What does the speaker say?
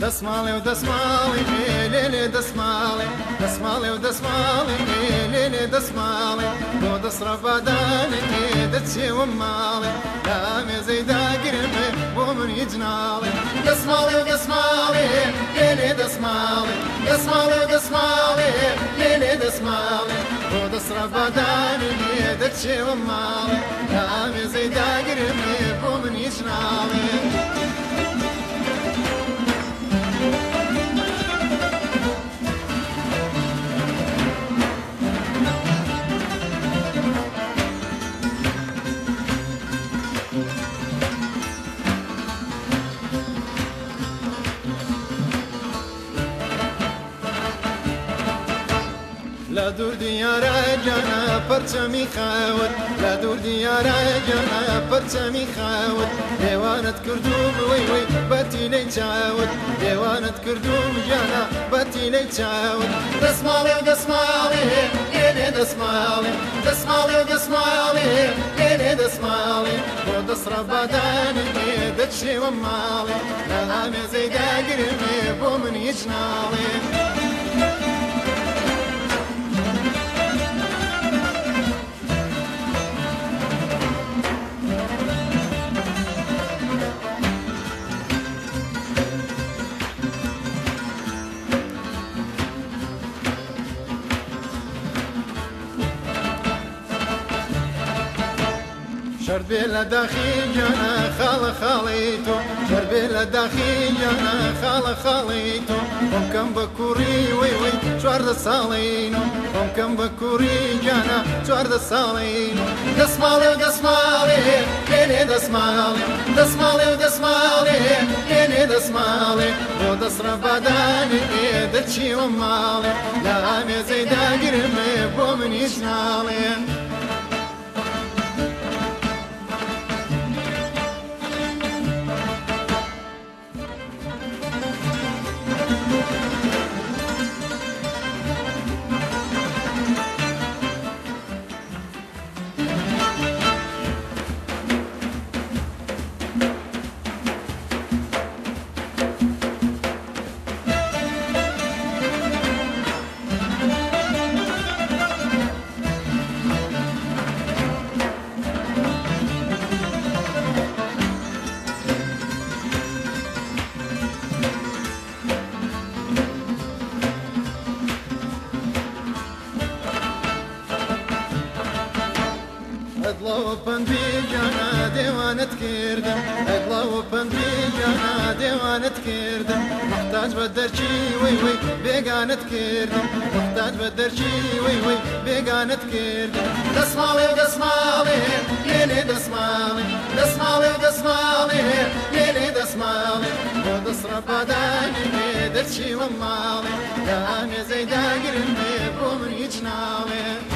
دەسماڵێ و دەسماڵی لێ دەسماڵێ دەسماڵێ و دەسماڵی لێ دەسماڵێ بۆ دەسڕە بادانێ دەچێوە ماڵێ لا مێزەی داگرمێ بۆ منی جناڵێ دەسماڵێ و دەسماڵێ لێ دەسماڵێ دەسماڵێ و دەسماڵێ لێ دەسماڵێ بۆ دەسڕە بادانێ دەچێوە ماڵێ لا مێزەی داگرمێ بۆ منی جناڵێ لا دوور دیارە گیانە پەرچەمی خاوت لا دوور دیارە گیانە پەرچەمی خاوت دێوانت کردوم وەی بەتیلەی چاوت دێوانت کردوم گیانە بەتیلەی چاوت دەسماڵێ و دەسماڵێ لێ دەسماڵێ دەسماڵێ و دەسماڵێ لێ دەسماڵێ بۆ دەسڕە بادانێ دەچێوە ماڵێ لا مێزەی داگرمێ بۆ منی جناڵێ شربي لداخي جانا خالة خاليتو شربي لداخي جانا خالة خاليتو هم كم بكوري وي شوار دسالينو هم كم بكوري جانا شوار دسالينو دسمالي ودسمالي ليني دسمالي دسمالي ودسمالي ليني دسمالي ودسر بداني دتشي ومالي لا ميزي داقرمي بومني شنالي ادلا وبندی جانا دیوانت کردم ادلا وبندی جانا دیوانت کردم محتاج بدرچی وی بیگانت کردم محتاج بدرچی وی بیگانت کردم دسمالی و دسمالی لیلی دسمالی دسمالی و دسمالی لیلی دسمالی و دسر بدانی درچی و مالی دامی زیدا گرمی بومنی جنالی